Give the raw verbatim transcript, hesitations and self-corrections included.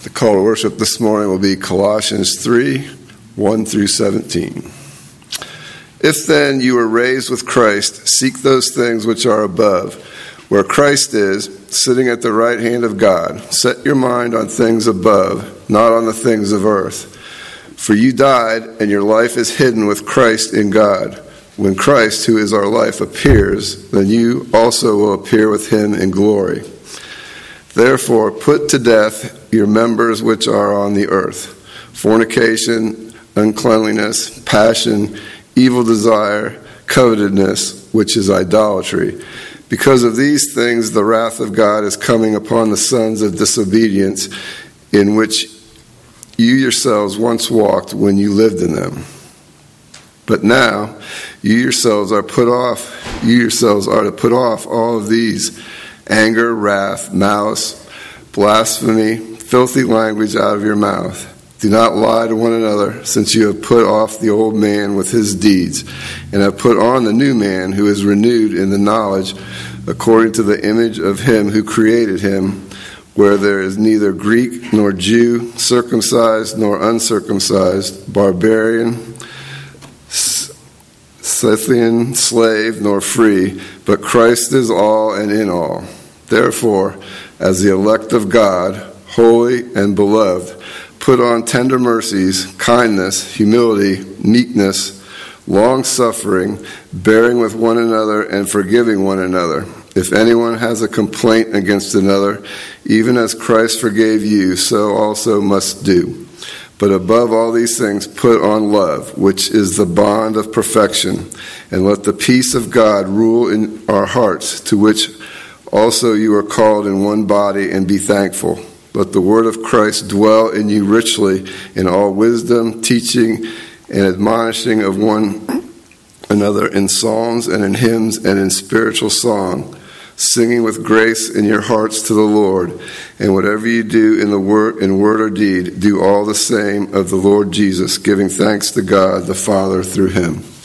The call to worship this morning will be Colossians three, one through seventeen. If then you were raised with Christ, seek those things which are above, where Christ is, sitting at the right hand of God. Set your mind on things above, not on the things of earth. For you died, and your life is hidden with Christ in God. When Christ, who is our life, appears, then you also will appear with him in glory. Therefore, put to death your members which are on the earth: fornication, uncleanliness, passion, evil desire, covetousness, which is idolatry. Because of these things, the wrath of God is coming upon the sons of disobedience, in which you yourselves once walked when you lived in them. But now, you yourselves are put off, you yourselves are to put off all of these: anger, wrath, malice, blasphemy, filthy language out of your mouth. Do not lie to one another, since you have put off the old man with his deeds, and have put on the new man, who is renewed in the knowledge according to the image of him who created him, where there is neither Greek nor Jew, circumcised nor uncircumcised, barbarian, Scythian, slave nor free, but Christ is all and in all. Therefore, as the elect of God, holy and beloved, put on tender mercies, kindness, humility, meekness, long-suffering, bearing with one another and forgiving one another. If anyone has a complaint against another, even as Christ forgave you, so also must do. But above all these things, put on love, which is the bond of perfection. And let the peace of God rule in our hearts, to which also you are called in one body, and be thankful. Let the word of Christ dwell in you richly in all wisdom, teaching and admonishing of one another in psalms and in hymns and in spiritual song, singing with grace in your hearts to the Lord. And whatever you do in the word, in word or deed, do all the same of the Lord Jesus, giving thanks to God the Father through him.